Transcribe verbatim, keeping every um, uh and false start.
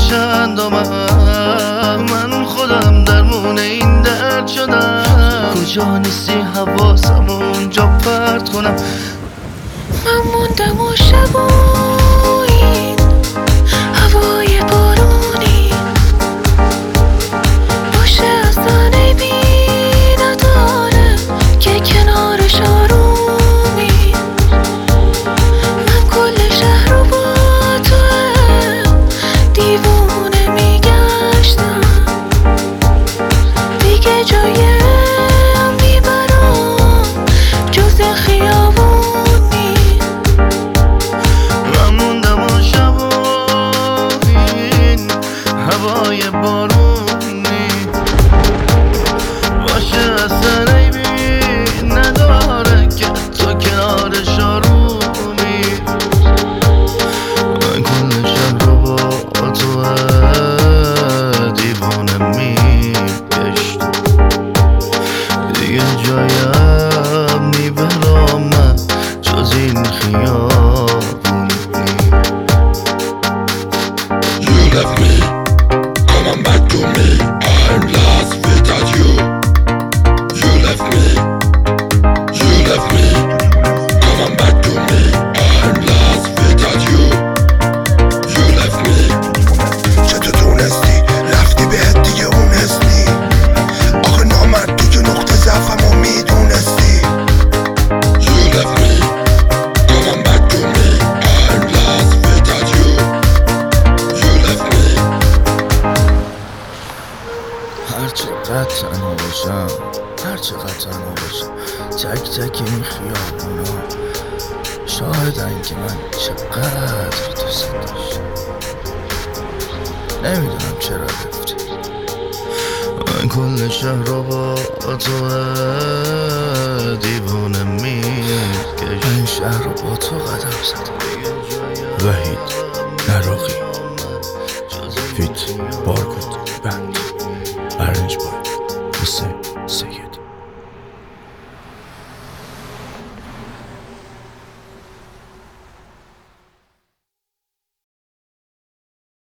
چند آمد من خودم درمون این درد شدم. کجا نیستی حواسم اونجا پرت کنم. من موندم و شبایی هوای بارونی باشه اصلا عیبی نداره که کنارش آرومی. من کل شهر رو با توه دیوونه میگشتم دیگه جای میبرم جز خیابونی. من موندم و شبایی هوای بارونی باشه اصلا عیبی نداره که تو کنارش آرومی. من کل شب رو با تو دیوانه میگشتم دیگه جایم میبرم من جز این خیابونی. You left me, coming back to me. I'm lost without you. You left me, you left me, coming back to me. I'm lost without you. You left me. چطور تونستی رفتی بهت دیگه اون حسنی آخه نامرد تو که نقطه ضعفمو میدونستی. You left me, coming back to me. I'm lost without you. You left me. هر چقدر تنها باشم هر چقدر تنها باشم تک تک این خیابونا شاهدن که من چقدر دوست داشتم. نمیدونم چرا رفتی. من کل شهر رو با تو دیوانه میگشتم. این شهر رو با تو قدم زدم. وحید نراقی فیت بارکود بند ارنج بای حسین سید.